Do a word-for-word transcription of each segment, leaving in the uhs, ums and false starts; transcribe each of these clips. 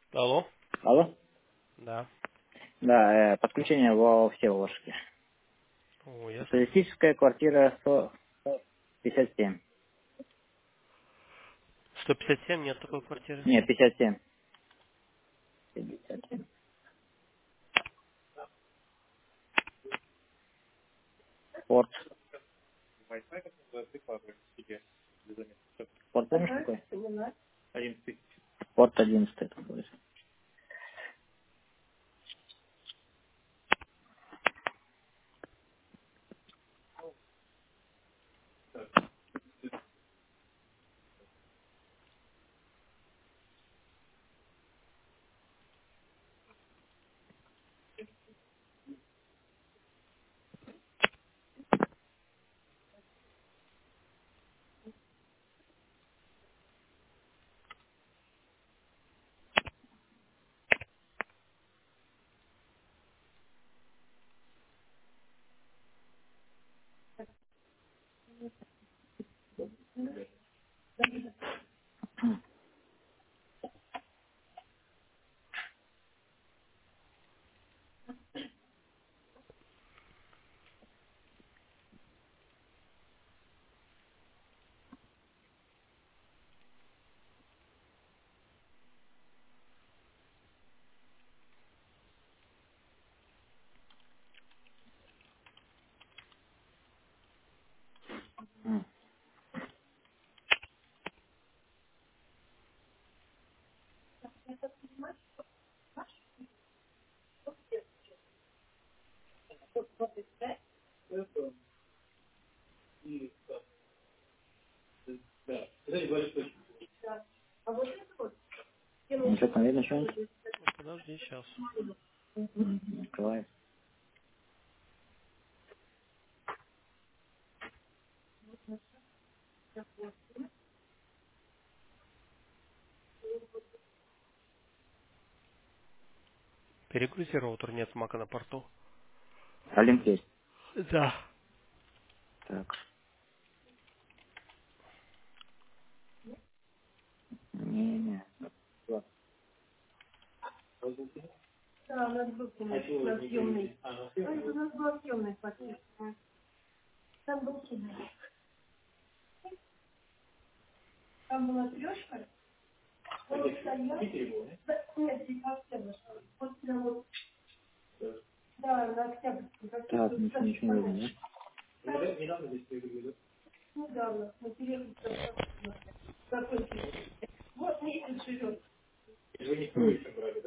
Алло? Алло? Да. Да, э, подключение во все ложки. О, ясно. Социалистическая квартира сто пятьдесят семь. сто пятьдесят семь, нет такой квартиры. Нет, пятьдесят семь. пятьдесят семь. Порт. Порт помнишь какой? Порт одиннадцатый это будет. М. Ничего там видно что-нибудь? Ну, подожди, сейчас. М, Открывай. Перегрузи роутер, нет мака на порту. Алинк есть. Да. Так. Не-не. Да, у нас был конечно, на съемной. У нас была съемная квартира. Там был кино. Там была трешка. Он стоял. Да, нет, типа Октябрьская. Вот прям вот, да, на Октябрьском. Так, Практически ничего, так ничего не видно, же. Недавно. Мы переехали там. Закончили. Вот месяц живет. да? М.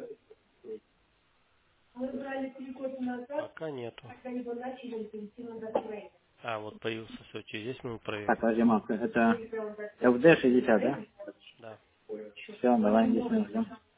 Мы брали три года назад, Пока нету. когда его начали перейти на доктрейн. А, вот появился, все, через десять минут Так, проверю. подожди, Марк, это эф дэ шестьдесят, да? Да. Все, давай десять минут ждем.